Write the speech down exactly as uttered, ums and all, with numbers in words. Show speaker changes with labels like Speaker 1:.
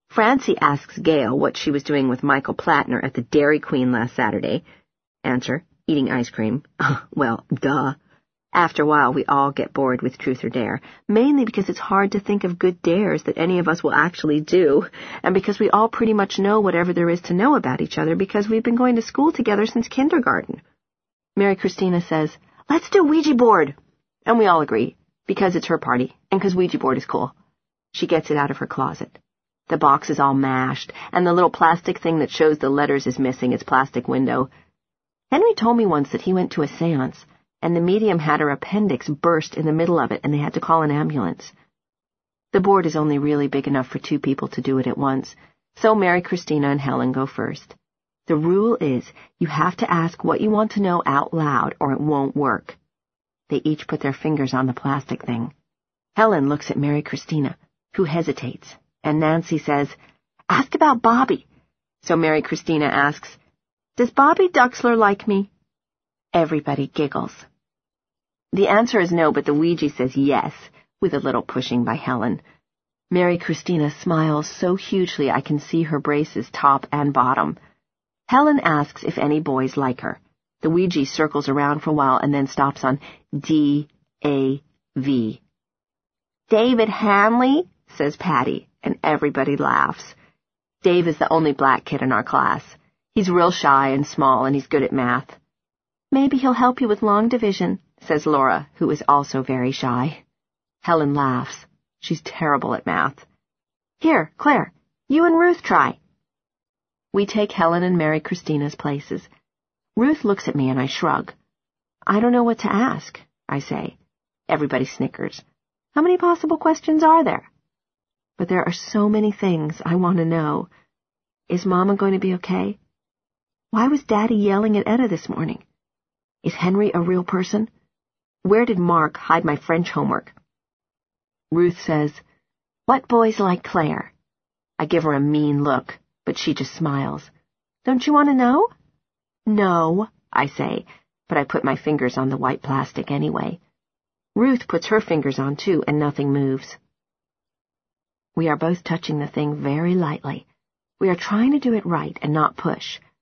Speaker 1: Francie asks Gail what she was doing with Michael Platner at the Dairy Queen last Saturday. Answer, eating ice cream. Well, duh. After a while, we all get bored with Truth or Dare, mainly because it's hard to think of good dares that any of us will actually do, and because we all pretty much know whatever there is to know about each other because we've been going to school together since kindergarten. Mary Christina says, "Let's do Ouija board." And we all agree, because it's her party, and because Ouija board is cool. She gets it out of her closet. The box is all mashed, and the little plastic thing that shows the letters is missing its plastic window. Henry told me once that he went to a seance, and the medium had her appendix burst in the middle of it, and they had to call an ambulance. The board is only really big enough for two people to do it at once, so Mary Christina and Helen go first. The rule is you have to ask what you want to know out loud, or it won't work. They each put their fingers on the plastic thing. Helen looks at Mary Christina, who hesitates, and Nancy says, "Ask about Bobby." So Mary Christina asks, "Does Bobby Duxler like me?" Everybody giggles. The answer is no, but the Ouija says yes, with a little pushing by Helen. Mary Christina smiles so hugely I can see her braces top and bottom. Helen asks if any boys like her. The Ouija circles around for a while and then stops on D A V. "David Hanley," says Patty, and everybody laughs. Dave is the only black kid in our class. He's real shy and small, and he's good at math. "Maybe he'll help you with long division," says Laura, who is also very shy. Helen laughs. She's terrible at math. "Here, Claire, you and Ruth try." We take Helen and Mary Christina's places. Ruth looks at me and I shrug. "I don't know what to ask," I say. Everybody snickers. How many possible questions are there? But there are so many things I want to know. Is Mama going to be okay? Why was Daddy yelling at Etta this morning? Is Henry a real person? Where did Mark hide my French homework? Ruth says, "What boys like Claire?" I give her a mean look, but she just smiles. "Don't you want to know?" "No," I say, but I put my fingers on the white plastic anyway. Ruth puts her fingers on too, and nothing moves. We are both touching the thing very lightly. We are trying to do it right and not push,